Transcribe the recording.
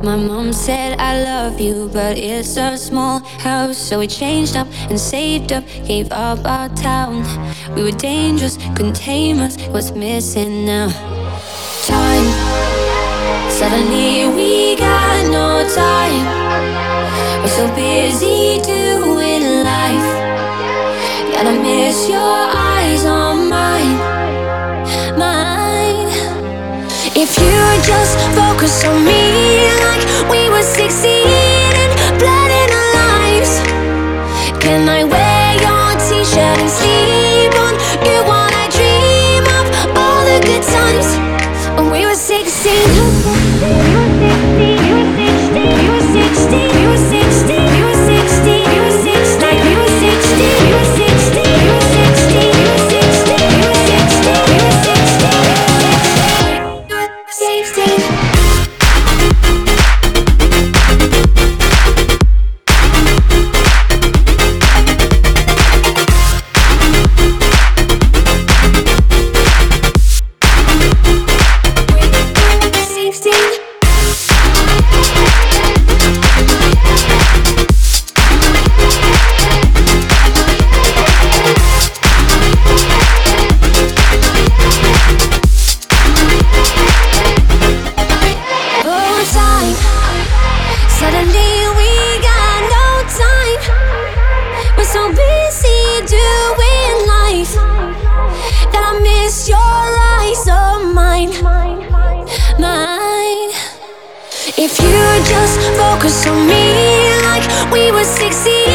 My mom said I love you, but it's a small house. So we changed up and saved up, gave up our town. We were dangerous, couldn't tame us. What's missing now? Time. Suddenly we got no time. We're so busy doing life that I miss your eyes on mine, mine. If you just focus on me like we were 16 and blood in our lives, can I wear your t-shirt and sleep on you while I dream of all the good times when we were 16? Suddenly we got no time. We're so busy doing life that I miss your eyes on mine, mine. If you just focus on me like we were 16